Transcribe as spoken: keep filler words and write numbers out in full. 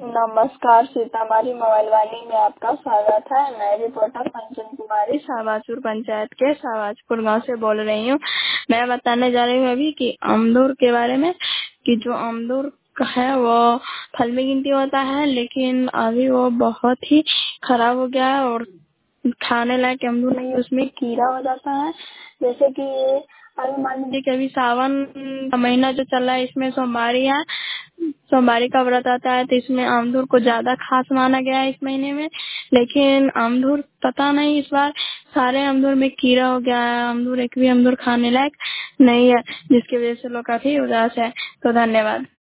नमस्कार, सीतामढ़ी मोबाइल वाली में आपका स्वागत है। मैं रिपोर्टर कंचन कुमारी शाहबाजपुर पंचायत के शाहबाजपुर गांव से बोल रही हूँ। मैं बताने जा रही हूँ अभी कि अमदूर के बारे में, कि जो अमदूर है वो फल में गिनती होता है, लेकिन अभी वो बहुत ही खराब हो गया है और खाने लायक अमदूर नहीं, उसमें कीड़ा हो जाता है। जैसे कि अभी मान लीजिए कि अभी सावन का महीना जो चल रहा है, इसमें सोमवारी है, सोमवारी का व्रत आता है, तो इसमें अमदूर को ज्यादा खास माना गया है इस महीने में। लेकिन अमदूर पता नहीं इस बार सारे अमदूर में कीड़ा हो गया है, अमदूर एक भी अमदूर खाने लायक नहीं है, जिसकी वजह से लोग काफी उदास है। तो धन्यवाद।